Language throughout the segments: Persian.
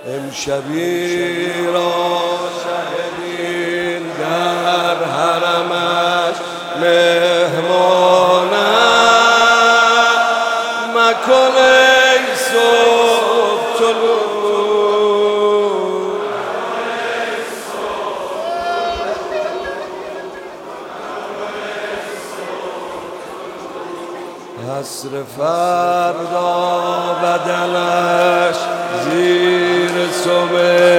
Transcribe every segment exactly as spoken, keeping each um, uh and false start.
امشبی را شهدین در حرمش مهمانم مکن ای صبح طلوع عصر فردا بدنش زیر صبح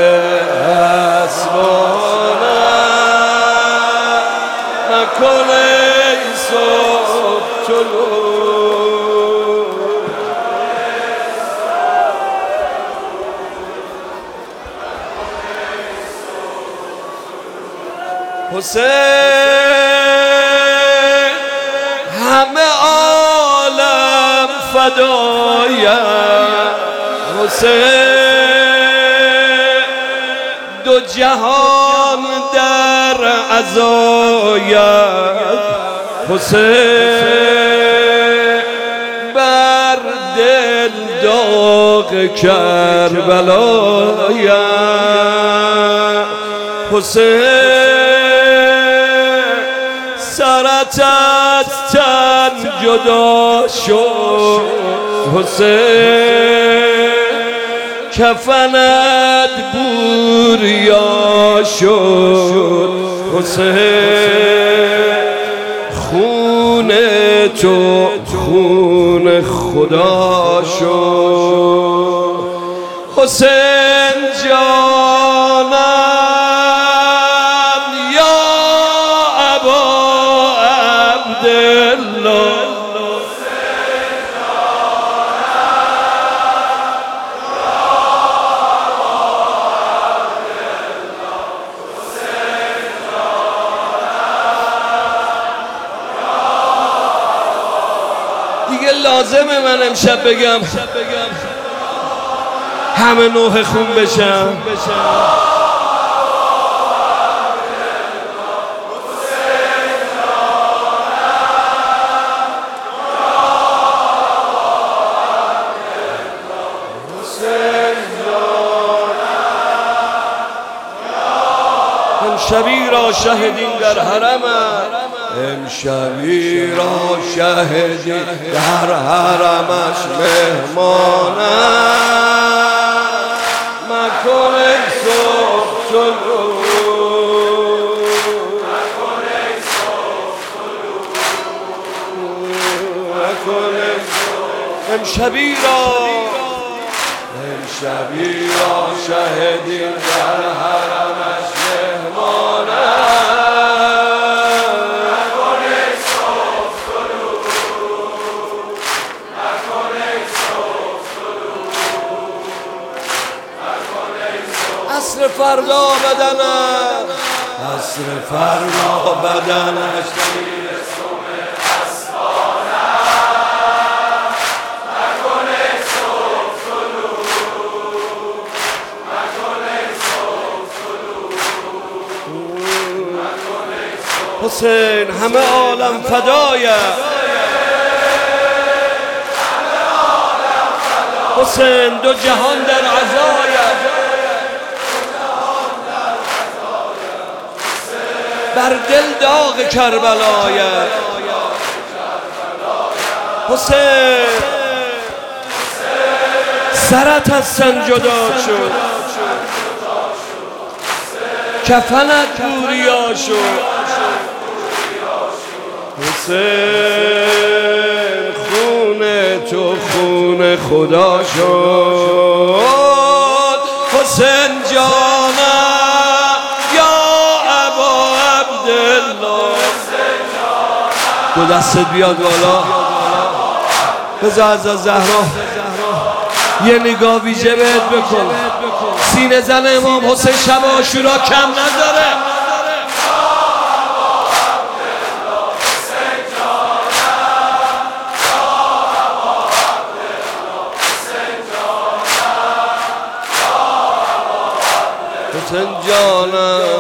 اسبانم مکن ای صبح طلوع حسین همه عالم فدایم حسین دو جهان در عزایت حسین بر دل داغ کربلایم حسین سرت از تن جدا شد حسین کفنت بوریا شد حسین خون تو خون خدا شد حسین جانم یا ابا عبدالله دیگه لازمه من امشب بگم همه نوح خون بشم امشبی را شهدین در حرمش امشبی را شهدین در حرمش مهمانم مکن ای صبح طلوع مکن ای صبح طلوع مکن ای صبح امشبی را امشبی را شهدین در حرمش مهمانم عصر فردا بدنش عصر فردا بدنش زیر صبح اسبانم مکن ای صبح طلوع مکن ای صبح طلوع مکن ای صبح حسین همه عالم فدایم حسین دو جهان در عزایت بر دل داغ کربلایت حسین سرت از تن جدا شد کفنت بوریا شد حسین خون تو خون خدا شد حسین جانم یا ابا عبدالله دو دستت بیاد بالا بذار از زهرا یه نگاه ویژه بهت بکن سینه زن امام حسین شب عاشورا کم نداره حسین جانم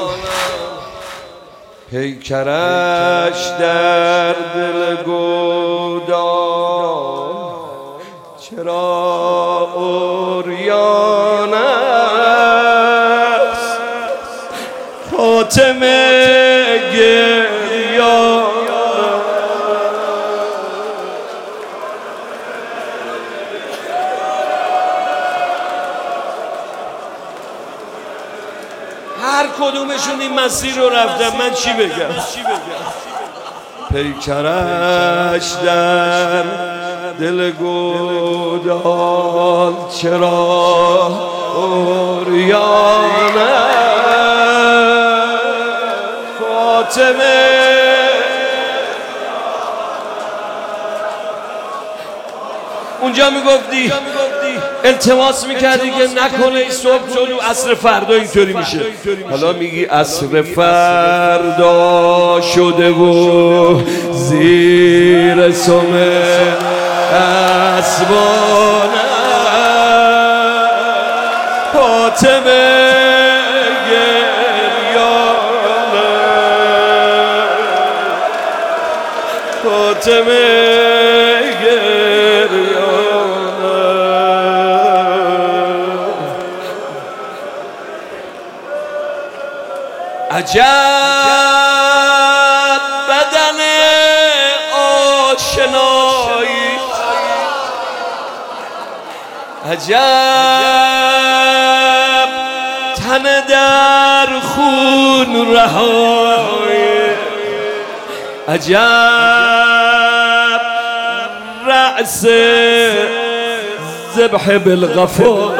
پیکرش در دل گودان چرا عریانم فاطمه گریان هر کدومشون این مسیر رو رفتن، من چی بگم؟ پیکرش در دل گودال چرا اوریانه فاطمه اونجا میگفتی التماس میکردی که نکنه این صبح چون عصر فردا اینطوری میشه، حالا میگی عصر فردا شده و زیر سم اسبانه فاطمه گریانه فاطمه عجب بدن آشنایی، عجب تن در خون رهایی، عجب رأس ذبح بالغفور،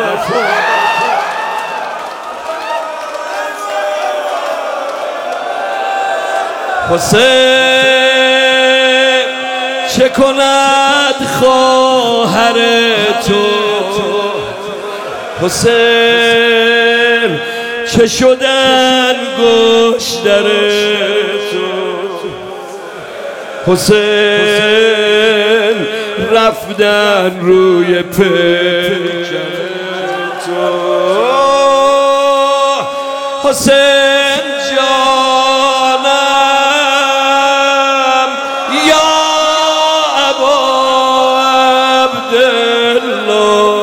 حسین چه کند خواهر تو، حسین چه شدن گشتر تو، حسین رفتن روی پیکر تو، حسین جانم یا ابا عبدالله،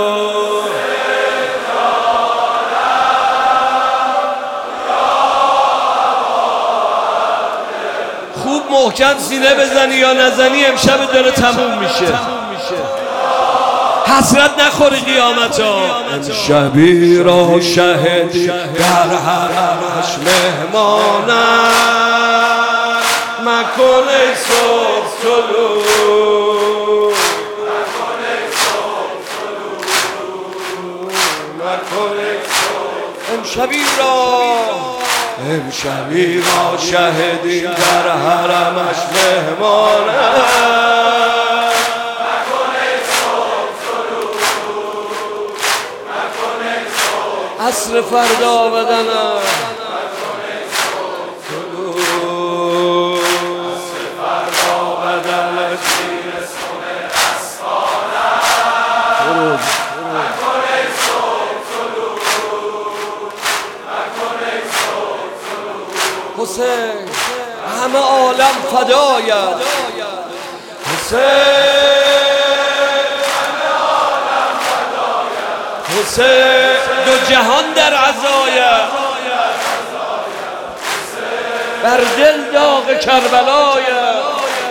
خوب محکم سینه بزنی یا نزنی امشب داره تموم میشه، حسرت نخوری قیامت ها. امشبی را شهدی در حرمش مهمانم، مکن ای صبح طلوع، مکن ای صبح، امشبی را امشبی را شهدی در حرمش مهمانم، عصر فردا بدنم عصر فردا بدنم زیر سم اسبانم، مکن ای صبح طلوع، مکن ای صبح طلوع، حسین همه عالم فدایت، حسین حسین دو جهان در عزایت، بر دل داغ کربلایت،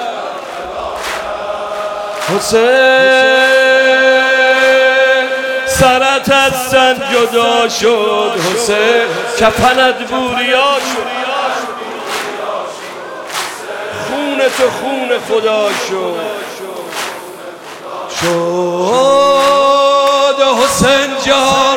حسین سرت از سن جدا شد، حسین کفنت بوریا شد، خون تو خون خدا شد شد حسین جان